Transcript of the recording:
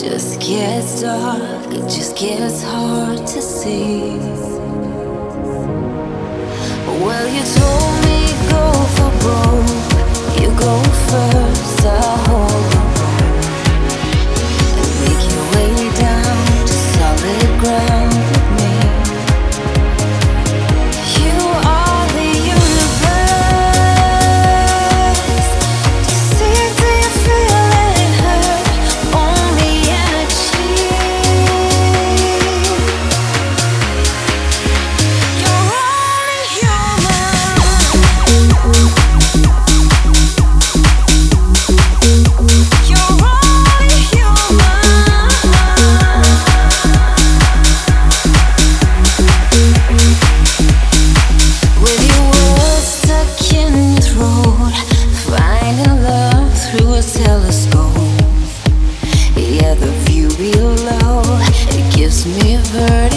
just gets dark, it just gets hard to see. Well, you told me go for broke, you go first, I'll hold the road and make your way down to solid ground with me. You are the universe. Do you see it, do you feel it hurt? Only energy. You're only human. You're only human. With your words stuck in your throat, finding love through a telescope. Yeah, the view below, it gives me vertigo.